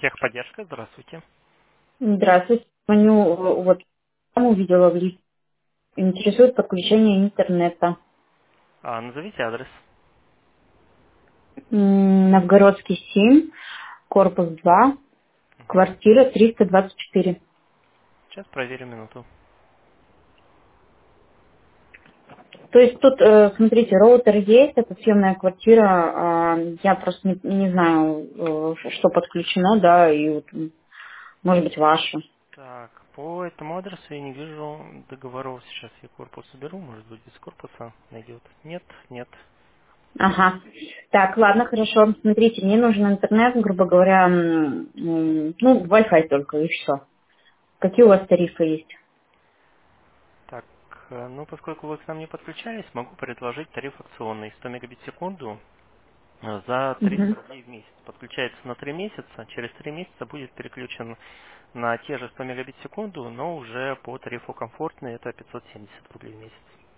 Техподдержка, здравствуйте. Здравствуйте. Звоню, вот там увидела в лифте. Интересует подключение интернета. Назовите адрес. Новгородский 7, корпус 2, Мгм. квартира 324. Сейчас проверим минуту. То есть тут, смотрите, роутер есть, это съемная квартира, я просто не знаю, что подключено, да, и вот, может быть, ваше. Так, по этому адресу я не вижу договоров. Сейчас я корпус уберу, может быть, без корпуса найдет. Нет, нет. Ага. Так, ладно, хорошо. Смотрите, мне нужен интернет, грубо говоря, ну, Wi-Fi только, и все. Какие у вас тарифы есть? Так, ну, поскольку вы к нам не подключались, могу предложить тариф акционный 100 мегабит в секунду за 300 Мгм. рублей в месяц. Подключается на 3 месяца, через 3 месяца будет переключен на те же 100 мегабит в секунду, но уже по тарифу комфортный, это 570 рублей в месяц.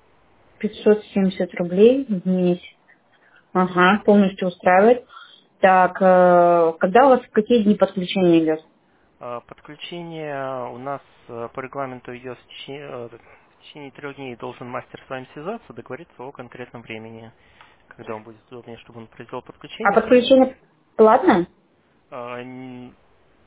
570 рублей в месяц. Ага, полностью устраивает. Так, когда у вас какие дни подключения идет? Подключение у нас по регламенту идет в течение 3 дней должен мастер с вами связаться, договориться о конкретном времени, когда он будет удобнее, чтобы он произвел А подключение. подключение платное? А, н-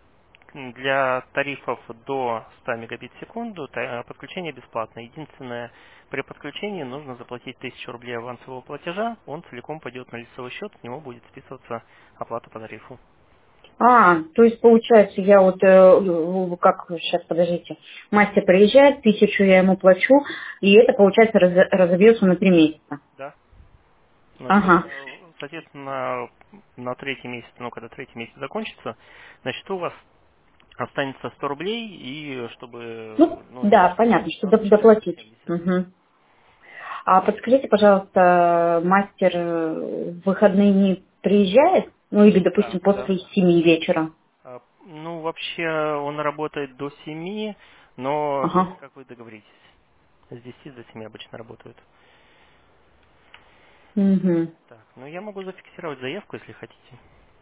Для тарифов до 100 мегабит в секунду подключение бесплатно. Единственное, при подключении нужно заплатить 1000 рублей авансового платежа, он целиком пойдет на лицевой счет, с него будет списываться оплата по тарифу. То есть получается, я вот, как, сейчас, подождите, мастер приезжает, 1000 я ему плачу, и это, получается, разобьется на 3 месяца. Да. Ага. Соответственно, на третий месяц, ну, когда третий месяц закончится, значит, у вас останется 100 рублей, и Ну, чтобы, ну, не да, больше понятно, что останется доплатить. 470. Мгм. А подскажите, пожалуйста, мастер в выходные дни приезжает? Ну, или, Да, допустим, да. после 7 вечера? Ну, вообще, он работает до 7, но Ага. как вы договоритесь. С 10 до 7 обычно работают. Угу. Так, ну, я могу зафиксировать заявку, если хотите.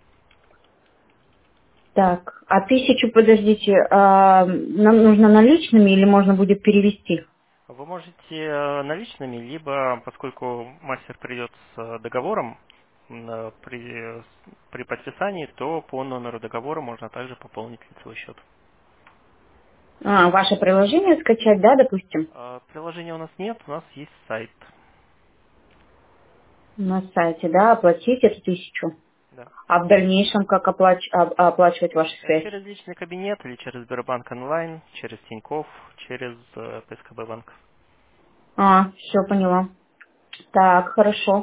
Так, а 1000, подождите, нам нужно наличными или можно будет перевести? Вы можете наличными, либо, поскольку мастер придет с договором, при подписании, то по номеру договора можно также пополнить лицевой счет. Ваше приложение скачать, да, допустим, Приложения у нас нет, у нас есть сайт. на сайте, да, оплатить эту 1000. Да. А в дальнейшем как оплачивать вашу связь? Через личный кабинет или через Сбербанк онлайн, через Тинькофф, через ПСКБ банк. Все, поняла. Так, хорошо.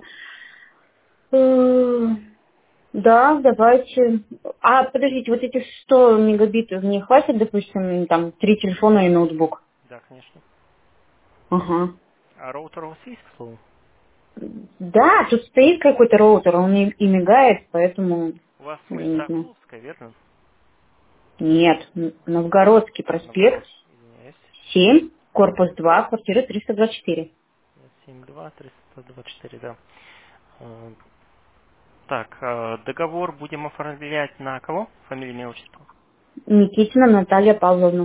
Э, Да, давайте. Подождите, вот эти 100 мегабитов мне хватит, допустим, там, 3 телефона и ноутбук? Да, конечно. Ага. А роутер у вас есть, к слову? Да, тут стоит какой-то роутер, он и мигает, поэтому У вас я улица не знаю. Акуловская, верно? Нет, Новгородский проспект, Новгород, извиняюсь. 7, корпус 2, квартира 324. 72 324, да. Э, Так, договор будем оформлять на кого? Фамилия, имя, отчество. Никитина Наталья Павловна.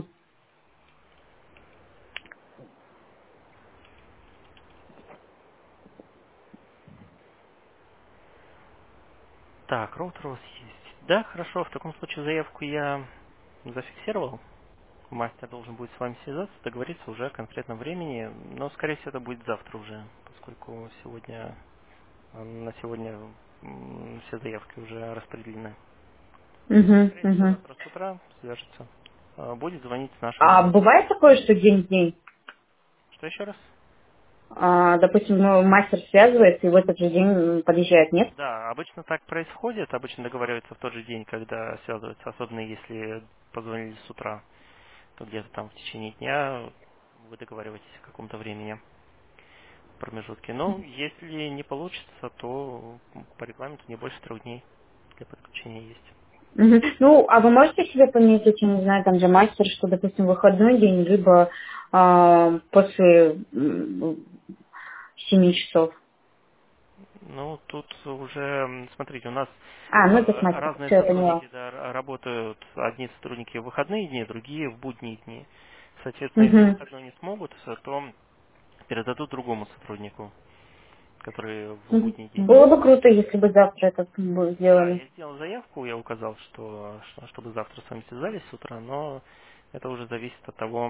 Так, роутер у вас есть. Да, хорошо, в таком случае заявку я зафиксировал. Мастер должен будет с вами связаться, договориться уже о конкретном времени, но, скорее всего, это будет завтра уже, поскольку на сегодня все заявки уже распределены. Угу, Скорее всего, угу. завтра с утра свяжется. Будет звонить с нашего А номера. бывает такое, что день в день? Что еще раз? Допустим, мастер связывается и в этот же день подъезжает, нет? Да, обычно так происходит. Обычно договариваются в тот же день, когда связываются, особенно если позвонили с утра, то где-то там в течение дня вы договариваетесь о каком-то времени промежутке. Но если не получится, то по регламенту не больше 3 дней для подключения есть. Мгм. Ну, а вы можете себе пометить, я не знаю, там же мастер, что, допустим, выходной день, либо после 7 часов? Ну, тут уже, смотрите, у нас Ну это с мастером. разные Все, я поняла. сотрудники, да, работают. Одни сотрудники в выходные дни, другие в будние дни. Соответственно, если в Угу. выходной не смогут, то передадут другому сотруднику, который в Мгм. будний день. Было бы круто, если бы завтра это бы Да, сделали. я сделал заявку, я указал, чтобы завтра с вами связались с утра, но это уже зависит от того,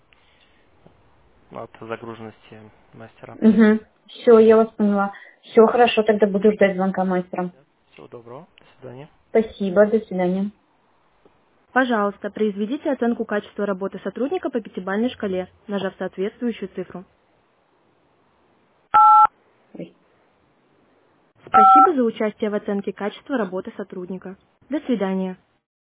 от загруженности мастера. Угу. Все, я вас поняла. Все хорошо, тогда буду ждать звонка мастера. Всего доброго, до свидания. Спасибо, до свидания. Пожалуйста, произведите оценку качества работы сотрудника по пятибалльной шкале, нажав соответствующую цифру. Ой. Спасибо за участие в оценке качества работы сотрудника. До свидания.